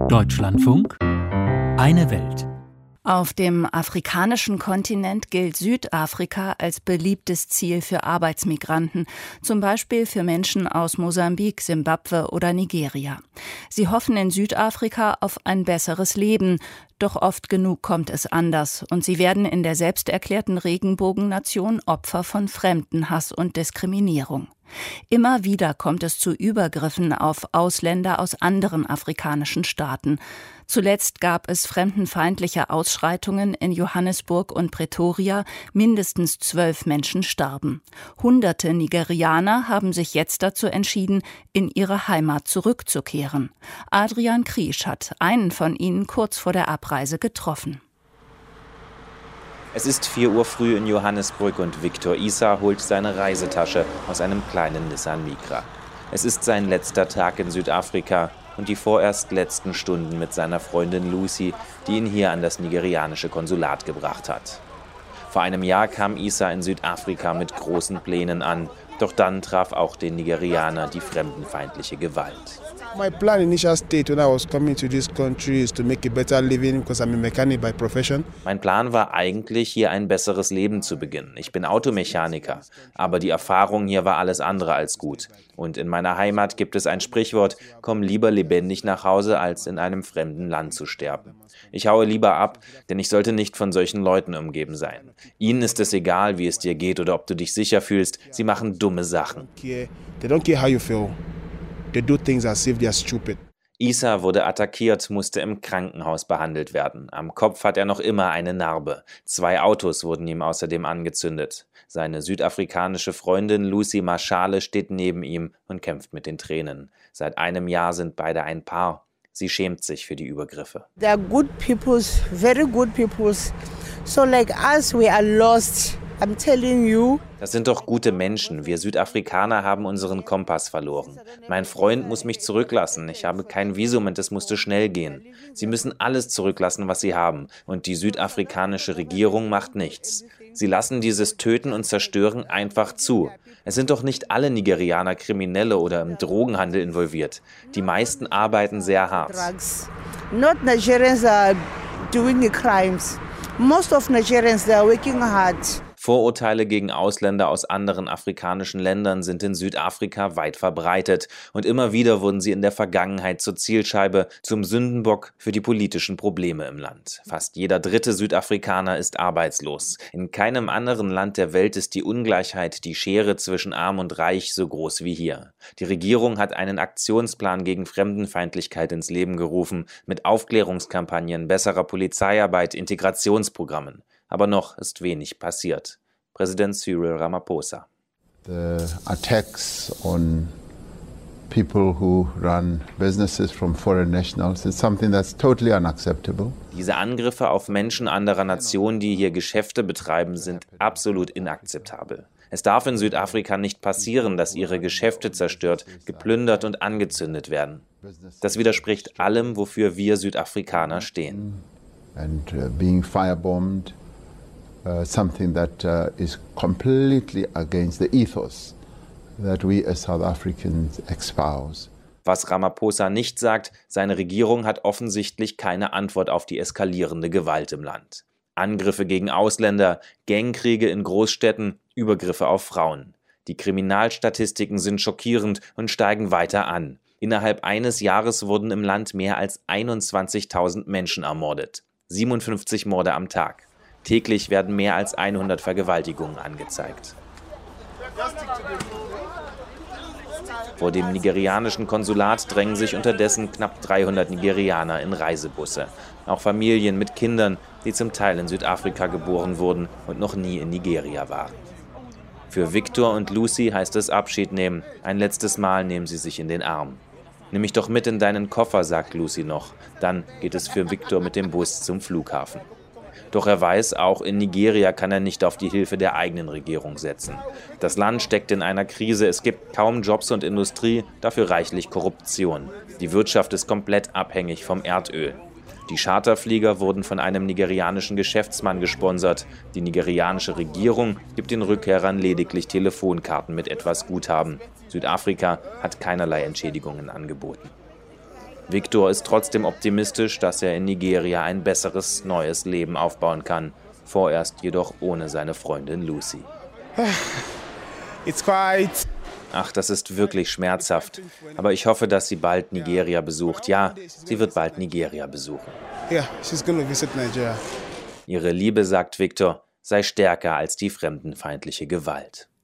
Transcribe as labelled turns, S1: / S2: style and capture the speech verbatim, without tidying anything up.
S1: Deutschlandfunk Eine Welt.
S2: Auf dem afrikanischen Kontinent gilt Südafrika als beliebtes Ziel für Arbeitsmigranten, zum Beispiel für Menschen aus Mosambik, Simbabwe oder Nigeria. Sie hoffen in Südafrika auf ein besseres Leben, doch oft genug kommt es anders und sie werden in der selbsterklärten Regenbogennation Opfer von Fremdenhass und Diskriminierung. Immer wieder kommt es zu Übergriffen auf Ausländer aus anderen afrikanischen Staaten. Zuletzt gab es fremdenfeindliche Ausschreitungen in Johannesburg und Pretoria, mindestens zwölf Menschen starben. Hunderte Nigerianer haben sich jetzt dazu entschieden, in ihre Heimat zurückzukehren. Adrian Kriesch hat einen von ihnen kurz vor der Abreise getroffen.
S3: Es ist vier Uhr früh in Johannesburg und Victor Issa holt seine Reisetasche aus einem kleinen Nissan Micra. Es ist sein letzter Tag in Südafrika und die vorerst letzten Stunden mit seiner Freundin Lucy, die ihn hier an das nigerianische Konsulat gebracht hat. Vor einem Jahr kam Issa in Südafrika mit großen Plänen an, doch dann traf auch den Nigerianer die fremdenfeindliche Gewalt.
S4: My plan initial state when I was coming to this country is to make a better living because I'm a mechanic by profession.
S3: Mein Plan war eigentlich, hier ein besseres Leben zu beginnen. Ich bin Automechaniker, aber die Erfahrung hier war alles andere als gut. Und in meiner Heimat gibt es ein Sprichwort: Komm lieber lebendig nach Hause, als in einem fremden Land zu sterben. Ich haue lieber ab, denn ich sollte nicht von solchen Leuten umgeben sein. Ihnen ist es egal, wie es dir geht oder ob du dich sicher fühlst. Sie machen dumme Sachen.
S4: They don't care how you feel. They do things as if they are stupid.
S3: Issa wurde attackiert, musste im Krankenhaus behandelt werden. Am Kopf hat er noch immer eine Narbe. Zwei Autos wurden ihm außerdem angezündet. Seine südafrikanische Freundin Lucy Mashale steht neben ihm und kämpft mit den Tränen. Seit einem Jahr sind beide ein Paar. Sie schämt sich für die Übergriffe.
S5: They are good peoples, very good peoples. So like us, we are lost. I'm telling you.
S3: Das sind doch gute Menschen. Wir Südafrikaner haben unseren Kompass verloren. Mein Freund muss mich zurücklassen. Ich habe kein Visum und es musste schnell gehen. Sie müssen alles zurücklassen, was sie haben. Und die südafrikanische Regierung macht nichts. Sie lassen dieses Töten und Zerstören einfach zu. Es sind doch nicht alle Nigerianer Kriminelle oder im Drogenhandel involviert. Die meisten arbeiten sehr hart.
S5: Not Nigerians are doing the crimes. Most of Nigerians, they are working hard.
S3: Vorurteile gegen Ausländer aus anderen afrikanischen Ländern sind in Südafrika weit verbreitet und immer wieder wurden sie in der Vergangenheit zur Zielscheibe, zum Sündenbock für die politischen Probleme im Land. Fast jeder dritte Südafrikaner ist arbeitslos. In keinem anderen Land der Welt ist die Ungleichheit, die Schere zwischen Arm und Reich so groß wie hier. Die Regierung hat einen Aktionsplan gegen Fremdenfeindlichkeit ins Leben gerufen, mit Aufklärungskampagnen, besserer Polizeiarbeit, Integrationsprogrammen. Aber noch ist wenig passiert. Präsident Cyril Ramaphosa.
S6: The attacks on people who run businesses from foreign nationals is something that's totally unacceptable.
S3: Diese Angriffe auf Menschen anderer Nationen, die hier Geschäfte betreiben, sind absolut inakzeptabel. Es darf in Südafrika nicht passieren, dass ihre Geschäfte zerstört, geplündert und angezündet werden. Das widerspricht allem, wofür wir Südafrikaner stehen.
S6: And uh, being firebombed. Uh, something that uh, is completely against the ethos that we as South Africans espouse.
S3: Was Ramaphosa nicht sagt, seine Regierung hat offensichtlich keine Antwort auf die eskalierende Gewalt im Land. Angriffe gegen Ausländer, Gangkriege in Großstädten, Übergriffe auf Frauen. Die Kriminalstatistiken sind schockierend und steigen weiter an. Innerhalb eines Jahres wurden im Land mehr als einundzwanzigtausend Menschen ermordet. siebenundfünfzig Morde am Tag. Täglich werden mehr als hundert Vergewaltigungen angezeigt. Vor dem nigerianischen Konsulat drängen sich unterdessen knapp dreihundert Nigerianer in Reisebusse. Auch Familien mit Kindern, die zum Teil in Südafrika geboren wurden und noch nie in Nigeria waren. Für Victor und Lucy heißt es Abschied nehmen. Ein letztes Mal nehmen sie sich in den Arm. Nimm mich doch mit in deinen Koffer, sagt Lucy noch. Dann geht es für Victor mit dem Bus zum Flughafen. Doch er weiß, auch in Nigeria kann er nicht auf die Hilfe der eigenen Regierung setzen. Das Land steckt in einer Krise, es gibt kaum Jobs und Industrie, dafür reichlich Korruption. Die Wirtschaft ist komplett abhängig vom Erdöl. Die Charterflieger wurden von einem nigerianischen Geschäftsmann gesponsert. Die nigerianische Regierung gibt den Rückkehrern lediglich Telefonkarten mit etwas Guthaben. Südafrika hat keinerlei Entschädigungen angeboten. Victor ist trotzdem optimistisch, dass er in Nigeria ein besseres, neues Leben aufbauen kann. Vorerst jedoch ohne seine Freundin Lucy.
S4: It's quite...
S3: Ach, das ist wirklich schmerzhaft. Aber ich hoffe, dass sie bald Nigeria besucht. Ja, sie wird bald Nigeria besuchen.
S4: Yeah, she's gonna visit Nigeria.
S3: Ihre Liebe, sagt Victor, sei stärker als die fremdenfeindliche Gewalt.